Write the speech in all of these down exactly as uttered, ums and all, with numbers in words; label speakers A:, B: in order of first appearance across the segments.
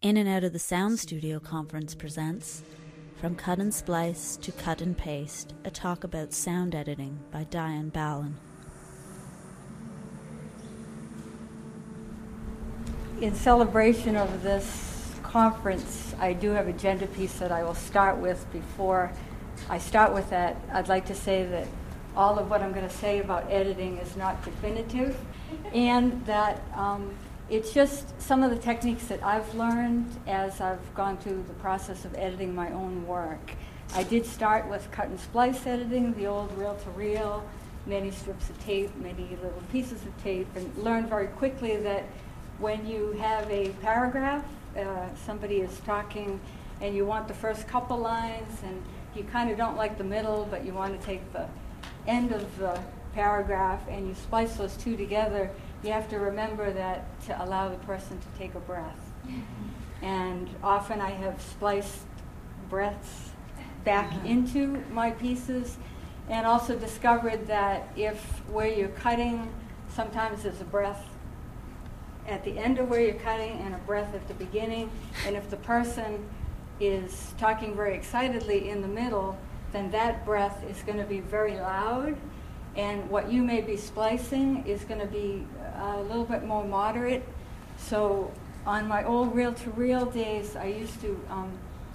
A: In and Out of the Sound Studio Conference presents From Cut and Splice to Cut and Paste, a talk about sound editing by Diane Ballin.
B: In celebration of this conference, I do have a gender piece that I will start with. Before I start with that, I'd like to say that all of what I'm going to say about editing is not definitive, and that um, it's just some of the techniques that I've learned as I've gone through the process of editing my own work. I did start with cut and splice editing, the old reel-to-reel, many strips of tape, many little pieces of tape, and learned very quickly that when you have a paragraph, uh, somebody is talking and you want the first couple lines and you kind of don't like the middle, but you want to take the end of the paragraph and you splice those two together, you have to remember that to allow the person to take a breath. And often I have spliced breaths back into my pieces, and also discovered that if where you're cutting, sometimes there's a breath at the end of where you're cutting and a breath at the beginning, and if the person is talking very excitedly in the middle, then that breath is going to be very loud, and what you may be splicing is going to be a little bit more moderate. So on my old reel-to-reel days, I used to um,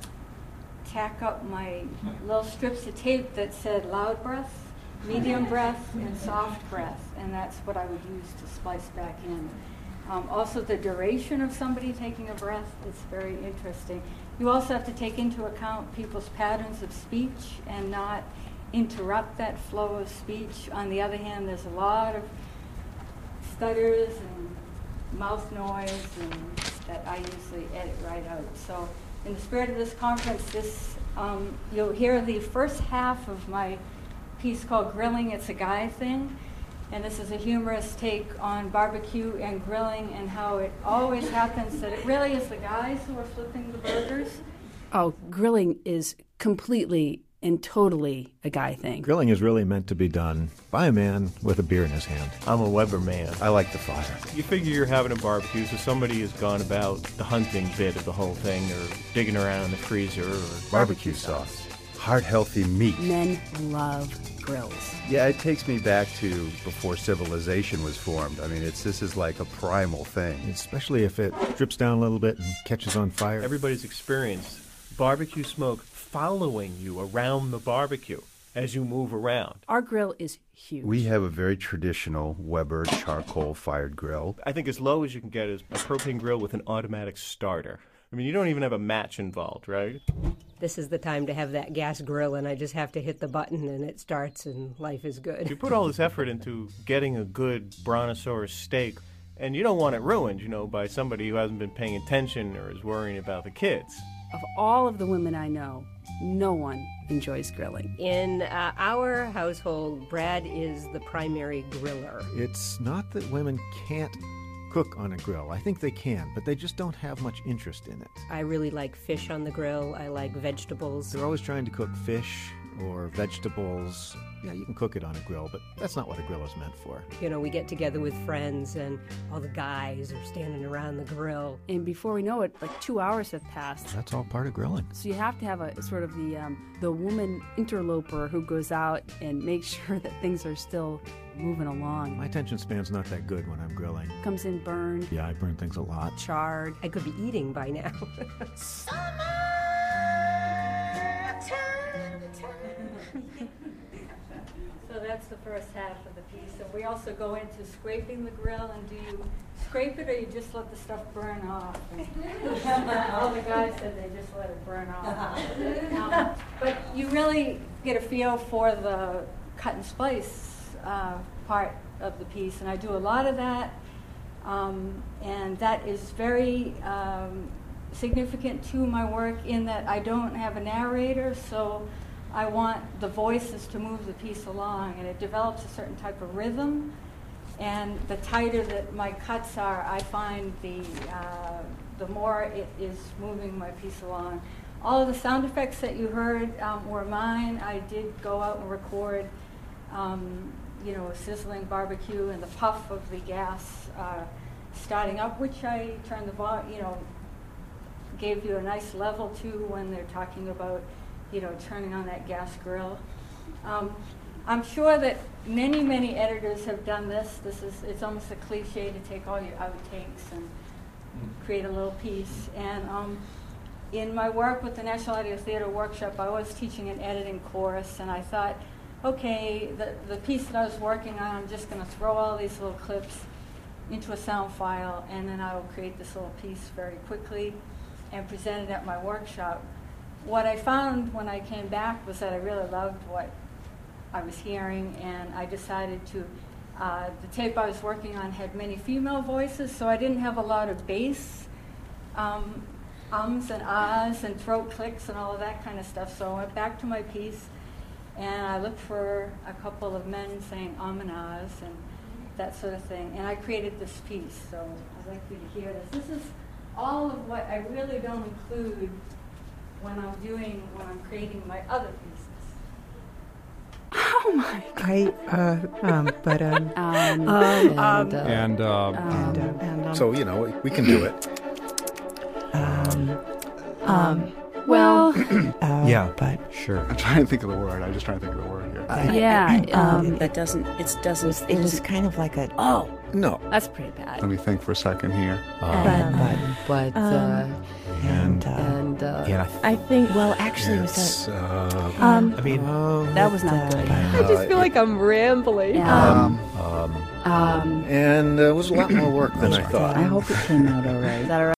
B: tack up my little strips of tape that said loud breath, medium breath, and soft breath, and that's what I would use to splice back in. Um, also, the duration of somebody taking a breath is very interesting. You also have to take into account people's patterns of speech and not interrupt that flow of speech. On the other hand, there's a lot of stutters and mouth noise and that I usually edit right out. So in the spirit of this conference, this um, you'll hear the first half of my piece called Grilling, It's a Guy Thing. And this is a humorous take on barbecue and grilling and how it always happens that it really is the guys who are flipping the burgers.
C: Oh, grilling is completely and totally a guy thing.
D: Grilling is really meant to be done by a man with a beer in his hand.
E: I'm a Weber man.
F: I like the fire.
E: You figure you're having a barbecue, so somebody has gone about the hunting bit of the whole thing, or digging around in the freezer, or
F: barbecue,
E: barbecue
F: sauce.
E: sauce.
F: Heart healthy meat.
C: Men love grills.
F: Yeah, it takes me back to before civilization was formed. I mean, it's this is like a primal thing.
D: Especially if it drips down a little bit and catches on fire.
E: Everybody's experienced barbecue smoke following you around the barbecue as you move around.
C: Our grill is huge.
F: We have a very traditional Weber charcoal-fired grill.
E: I think as low as you can get is a propane grill with an automatic starter. I mean, you don't even have a match involved, right?
G: This is the time to have that gas grill, and I just have to hit the button, and it starts, and life is good.
E: You put all this effort into getting a good brontosaurus steak, and you don't want it ruined, you know, by somebody who hasn't been paying attention or is worrying about the kids.
C: Of all of the women I know, no one enjoys grilling.
G: In uh, our household, Brad is the primary griller.
D: It's not that women can't cook on a grill. I think they can, but they just don't have much interest in it.
G: I really like fish on the grill. I like vegetables.
D: They're always trying to cook fish or vegetables. Yeah, you can cook it on a grill, but that's not what a grill is meant for.
G: You know, we get together with friends, and all the guys are standing around the grill.
C: And before we know it, like two hours have passed.
D: That's all part of grilling.
C: So you have to have a sort of the um, the woman interloper who goes out and makes sure that things are still moving along.
D: My attention span's not that good when I'm grilling.
C: Comes in burned.
D: Yeah, I burn things a lot.
C: Charred.
G: I could be eating by now.
B: So that's the first half of the piece. And we also go into scraping the grill, and do you scrape it or you just let the stuff burn off? And all the guys said they just let it burn off. Um, but you really get a feel for the cut and splice uh, part of the piece, and I do a lot of that. Um, and that is very um, significant to my work in that I don't have a narrator, so I want the voices to move the piece along, and it develops a certain type of rhythm. And the tighter that my cuts are, I find the uh, the more it is moving my piece along. All of the sound effects that you heard um, were mine. I did go out and record, um, you know, a sizzling barbecue and the puff of the gas uh, starting up, which I turned the vol- you know, gave you a nice level too when they're talking about, you know, turning on that gas grill. Um, I'm sure that many, many editors have done this. This is, it's almost a cliche to take all your outtakes and create a little piece. And um, in my work with the National Audio Theater Workshop, I was teaching an editing course, and I thought, okay, the, the piece that I was working on, I'm just going to throw all these little clips into a sound file, and then I will create this little piece very quickly and present it at my workshop. What I found when I came back was that I really loved what I was hearing, and I decided to, uh, the tape I was working on had many female voices, so I didn't have a lot of bass, um, ums and ahs and throat clicks and all of that kind of stuff. So I went back to my piece, and I looked for a couple of men saying um and ahs and that sort of thing, and I created this piece. So I'd like you to hear this. This is all of what I really don't include when I'm doing, when I'm creating my other pieces.
C: Oh my
H: I, uh, um, but, um,
C: Um,
H: and,
C: um,
H: uh,
I: And um,
H: and, uh, and, um,
D: So, you know, we can do it.
H: um,
C: um, well,
H: uh,
I: Yeah.
H: but,
I: sure.
J: I'm trying to think of the word. I'm just trying to think of the word here.
C: yeah.
H: um,
C: Um,
K: That doesn't, it doesn't,
H: it was kind of like a,
K: oh,
D: No.
C: that's pretty bad.
J: Let me think for a second here.
H: but, but,
K: but,
H: um,
K: uh,
H: and, uh,
K: and, uh,
I: Yeah,
K: I think,
H: well, actually, it was
D: It's, uh,
C: Um,
I: I mean,
C: that was not good.
K: I just feel like I'm rambling.
C: Yeah.
D: um,
I: um,
C: Um,
D: and uh, it was a lot more work than I thought.
K: I hope it came out all right.
C: is that all right?